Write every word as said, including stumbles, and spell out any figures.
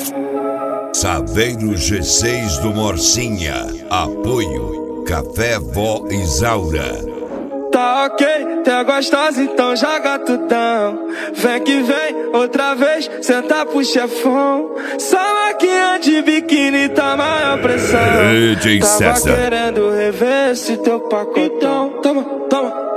Saveiro G seis do Morcinha. Apoio Café Vó Isaura. Tá ok, tá gostosa, então joga tudão. Vem que vem, outra vez, senta pro chefão. Só maquinha de biquíni, tá maior pressão. D J Tava César. querendo rever esse teu pacotão. Toma, toma.